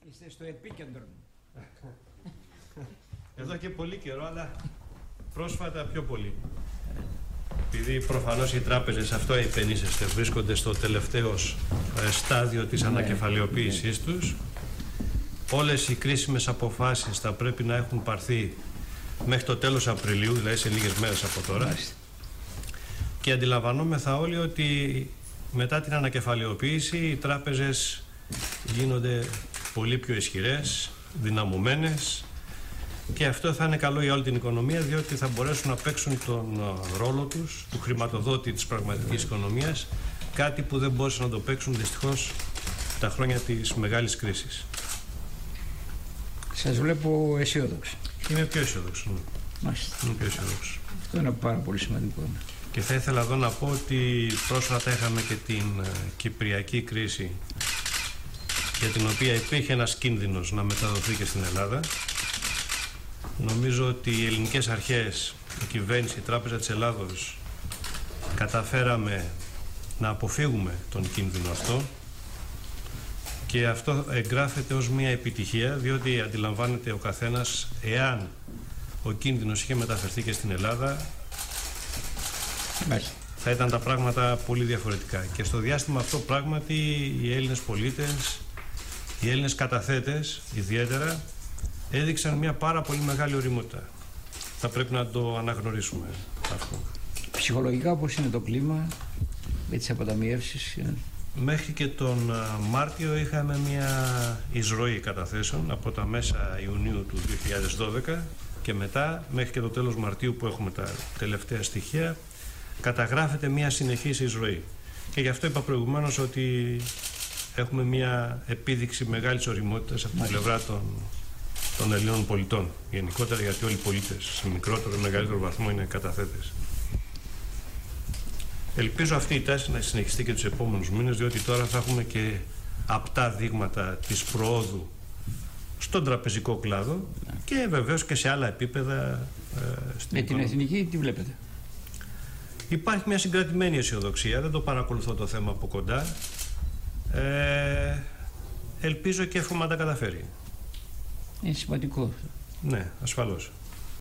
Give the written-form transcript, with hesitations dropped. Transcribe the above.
Είστε στο επίκεντρο. Εδώ και πολύ καιρό, αλλά πρόσφατα πιο πολύ. Επειδή προφανώς οι τράπεζες, αυτό υπενήσεστε, βρίσκονται στο τελευταίο στάδιο της ανακεφαλαιοποίησής τους. Όλες οι κρίσιμες αποφάσεις θα πρέπει να έχουν πάρθει μέχρι το τέλος Απριλίου, δηλαδή σε λίγες μέρες από τώρα. Και αντιλαμβανόμεθα όλοι ότι μετά την ανακεφαλαιοποίηση οι τράπεζες γίνονται πολύ πιο ισχυρές, δυναμωμένες, και αυτό θα είναι καλό για όλη την οικονομία, διότι θα μπορέσουν να παίξουν τον ρόλο τους, του χρηματοδότη της πραγματικής οικονομίας, κάτι που δεν μπόρεσαν να το παίξουν δυστυχώς τα χρόνια της μεγάλης κρίσης. Σας βλέπω αισιόδοξο. Είμαι πιο αισιόδοξο. Μάλιστα. Είμαι πιο αισιόδοξο. Αυτό είναι πάρα πολύ σημαντικό. Και θα ήθελα εδώ να πω ότι πρόσφατα είχαμε και την κυπριακή κρίση, για την οποία υπήρχε ένας κίνδυνος να μεταδοθεί και στην Ελλάδα. Νομίζω ότι οι ελληνικές αρχές, η κυβέρνηση, η Τράπεζα της Ελλάδος, καταφέραμε να αποφύγουμε τον κίνδυνο αυτό, και αυτό εγγράφεται ως μια επιτυχία, διότι αντιλαμβάνεται ο καθένας, εάν ο κίνδυνος είχε μεταφερθεί και στην Ελλάδα, θα ήταν τα πράγματα πολύ διαφορετικά. Και στο διάστημα αυτό πράγματι οι Έλληνες πολίτες, οι Έλληνες καταθέτες ιδιαίτερα, έδειξαν μια πάρα πολύ μεγάλη ωριμότητα. Θα πρέπει να το αναγνωρίσουμε αυτό. Ψυχολογικά πώς είναι το κλίμα με τις αποταμιεύσεις? Μέχρι και τον Μάρτιο είχαμε μια εισρωή καταθέσεων από τα μέσα Ιουνίου του 2012 και μετά μέχρι και το τέλος Μαρτίου, που έχουμε τα τελευταία στοιχεία, καταγράφεται μια συνεχής εισρωή. Και γι' αυτό είπα προηγουμένως ότι έχουμε μια επίδειξη μεγάλης ωριμότητας από την πλευρά των Ελλήνων πολιτών. Γενικότερα, γιατί όλοι οι πολίτες σε μικρότερο ή μεγαλύτερο βαθμό είναι καταθέτες. Ελπίζω αυτή η τάση να συνεχιστεί και τους επόμενους μήνες, διότι τώρα θα έχουμε και απτά δείγματα της προόδου στον τραπεζικό κλάδο και βεβαίως και σε άλλα επίπεδα στην Με την εθνική τι βλέπετε? Υπάρχει μια συγκρατημένη αισιοδοξία, δεν το παρακολουθώ το θέμα από κοντά. Ελπίζω και εύχομαι να τα καταφέρει. Είναι σημαντικό. Ναι, ασφαλώς.